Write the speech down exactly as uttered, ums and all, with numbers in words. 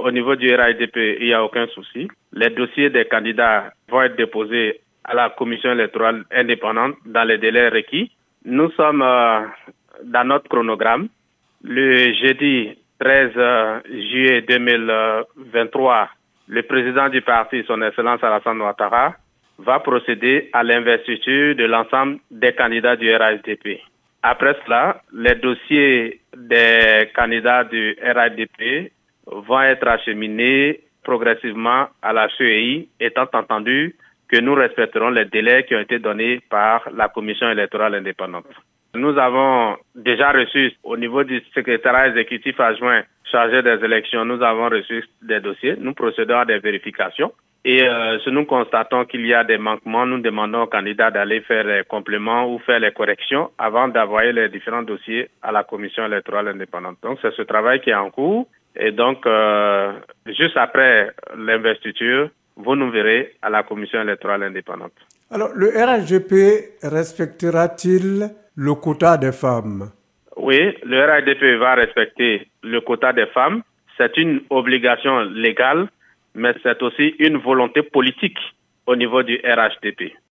au niveau du R H D P, il n'y a aucun souci. Les dossiers des candidats vont être déposés à la commission électorale indépendante dans les délais requis. Nous sommes euh, dans notre chronogramme. Le jeudi treize juillet deux mille vingt-trois, le président du parti, son Excellence Alassane Ouattara, va procéder à l'investiture de l'ensemble des candidats du R H D P. Après cela, les dossiers des candidats du R H D P vont être acheminés progressivement à la C E I, étant entendu que nous respecterons les délais qui ont été donnés par la commission électorale indépendante. Nous avons déjà reçu au niveau du secrétariat exécutif adjoint chargé des élections, nous avons reçu des dossiers, nous procédons à des vérifications. Et euh, si nous constatons qu'il y a des manquements, nous demandons aux candidats d'aller faire les compléments ou faire les corrections avant d'envoyer les différents dossiers à la commission électorale indépendante. Donc c'est ce travail qui est en cours. Et donc, euh, juste après l'investiture, vous nous verrez à la commission électorale indépendante. Alors, le R H D P respectera-t-il le quota des femmes? Oui, le R H D P va respecter le quota des femmes. C'est une obligation légale, mais c'est aussi une volonté politique au niveau du R H D P.